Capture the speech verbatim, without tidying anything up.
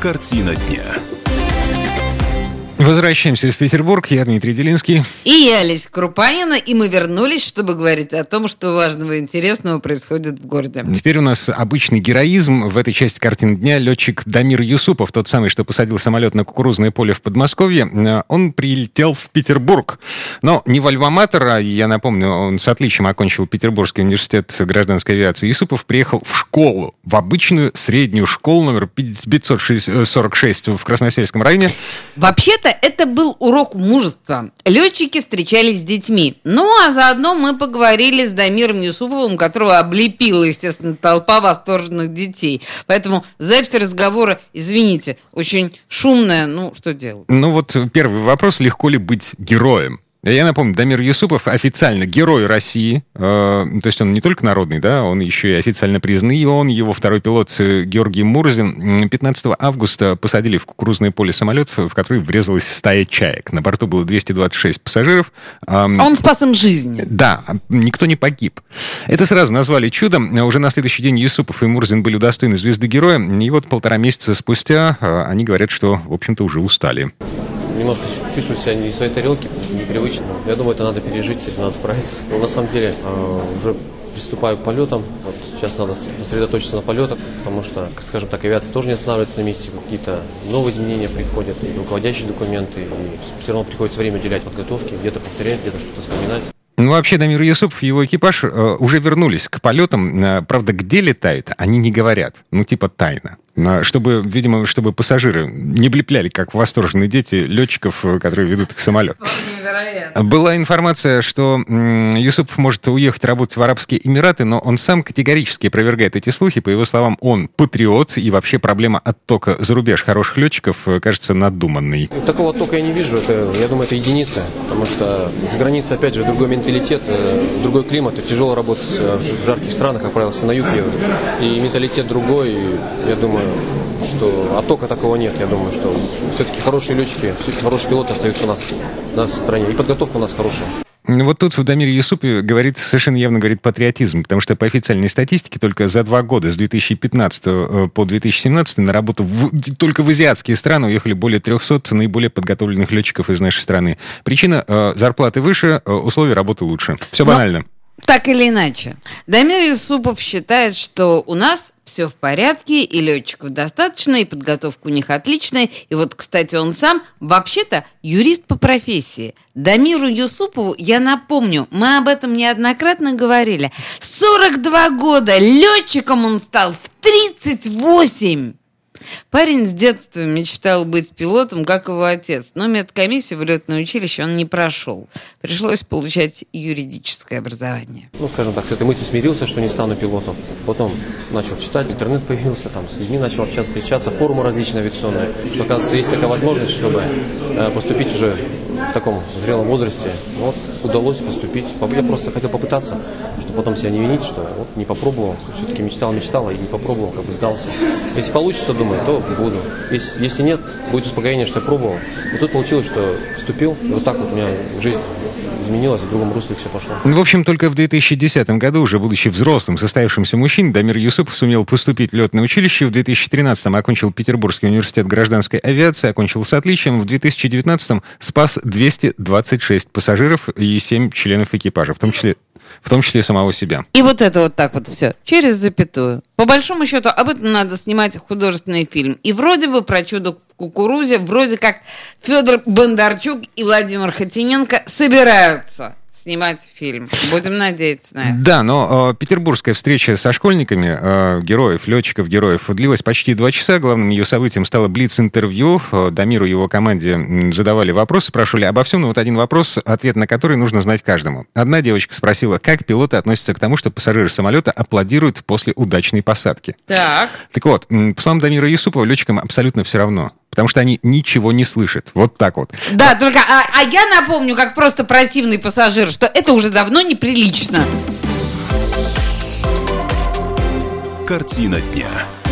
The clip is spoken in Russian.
Картина дня. Возвращаемся в Петербург. Я Дмитрий Делинский. И я, Олеся Крупанина. И мы вернулись, чтобы говорить о том, что важного и интересного происходит в городе. Теперь у нас обычный героизм. В этой части картины дня летчик Дамир Юсупов, тот самый, что посадил самолет на кукурузное поле в Подмосковье, он прилетел в Петербург. Но не в Альма-Матер, а, я напомню, он с отличием окончил Петербургский университет гражданской авиации. Юсупов приехал в школу, в обычную среднюю школу номер пятьсот сорок шесть в Красносельском районе. Вообще-то это был урок мужества. Летчики встречались с детьми. Ну, а заодно мы поговорили с Дамиром Юсуповым, которого облепила, естественно, толпа восторженных детей. Поэтому запись разговора, извините, очень шумная. Ну, что делать? Ну вот первый вопрос: легко ли быть героем? Я напомню, Дамир Юсупов официально герой России, э, то есть он не только народный, да, он еще и официально признан. И он, его второй пилот Георгий Мурзин пятнадцатого августа посадили в кукурузное поле самолет, в который врезалась стая чаек. На борту было двести двадцать шесть пассажиров. Э, он спас им жизнь. Да, никто не погиб. Это сразу назвали чудом. Уже на следующий день Юсупов и Мурзин были удостоены звезды героя. И вот полтора месяца спустя э, они говорят, что, в общем-то, уже устали. Немножко чувствую себя не в своей тарелке, непривычно. Я думаю, это надо пережить, с этим надо справиться. Но на самом деле уже приступаю к полетам. Вот сейчас надо сосредоточиться на полетах, потому что, скажем так, авиация тоже не останавливается на месте. Какие-то новые изменения приходят, и руководящие документы. И все равно приходится время уделять подготовке, где-то повторять, где-то что-то вспоминать. Ну, вообще, Дамир Юсупов и его экипаж э, уже вернулись к полетам. Э, правда, где летают, они не говорят. Ну, типа тайна. Чтобы, видимо, чтобы пассажиры не влепляли, как восторженные дети, летчиков, которые ведут их самолет. Невероятно. Была информация, что м, Юсупов может уехать работать в Арабские Эмираты, но он сам категорически опровергает эти слухи. По его словам, он патриот, и вообще проблема оттока за рубеж хороших летчиков кажется надуманной. Такого оттока я не вижу. Это, я думаю, это единица, потому что за границей, опять же, другой менталитет, другой климат. И тяжело работать в жарких странах, как правило, все на юг едут. И менталитет другой, и я думаю, что оттока такого нет. Я думаю, что все-таки хорошие летчики, все-таки хорошие пилоты остаются у нас, у нас в стране. И подготовка у нас хорошая. Вот тут в Дамире Юсупове говорит, совершенно явно говорит патриотизм, потому что по официальной статистике только за два года, с две тысячи пятнадцатого по две тысячи семнадцатый, на работу в, только в азиатские страны уехали более трехсот наиболее подготовленных летчиков из нашей страны. Причина э, – зарплаты выше, э, условия работы лучше. Все банально. Но... Так или иначе, Дамир Юсупов считает, что у нас все в порядке, и летчиков достаточно, и подготовка у них отличная. И вот, кстати, он сам вообще-то юрист по профессии. Дамиру Юсупову, я напомню, мы об этом неоднократно говорили, сорок два года, летчиком он стал в тридцать восемь. Парень с детства мечтал быть пилотом, как его отец, но медкомиссию в летное училище он не прошел. Пришлось получать юридическое образование. Ну, скажем так, с этой мыслью смирился, что не стану пилотом. Потом начал читать, интернет появился, там с людьми начал общаться, встречаться, форумы различные авиационные. Что, оказывается, есть такая возможность, чтобы э, поступить уже в таком зрелом возрасте. Вот, удалось поступить. Я просто хотел попытаться, чтобы потом себя не винить, что вот не попробовал. Все-таки мечтал, мечтал, и не попробовал, как бы сдался. Если получится, думаю, то буду. Если, если нет, будет успокоение, что я пробовал. И тут получилось, что вступил, и вот так вот у меня жизнь изменилась, в другом русле все пошло. В общем, только в две тысячи десятом году, уже будучи взрослым, состоявшимся мужчиной, Дамир Юсупов сумел поступить в летное училище. В две тысячи тринадцатом окончил Петербургский университет гражданской авиации, окончил с отличием. В две тысячи девятнадцатом спас двести двадцать шесть пассажиров и семь членов экипажа, в том числе в том числе самого себя. И вот это вот так вот все, через запятую. По большому счету, об этом надо снимать художественный фильм. И вроде бы про чудо в кукурузе, вроде как Федор Бондарчук и Владимир Хотиненко собираются снимать фильм. Будем надеяться на это. Да, но э, петербургская встреча со школьниками, э, героев, летчиков, героев, длилась почти два часа. Главным ее событием стало блиц-интервью. Э, Дамиру и его команде задавали вопросы, спрашивали обо всем, но вот один вопрос, ответ на который нужно знать каждому. Одна девочка спросила, как пилоты относятся к тому, что пассажиры самолета аплодируют после удачной посадки. Так. Так вот, по словам Дамира Юсупова, летчикам абсолютно все равно. Потому что они ничего не слышат. Вот так вот. Да, только а, а я напомню, как просто противный пассажир, что это уже давно неприлично. Картина дня.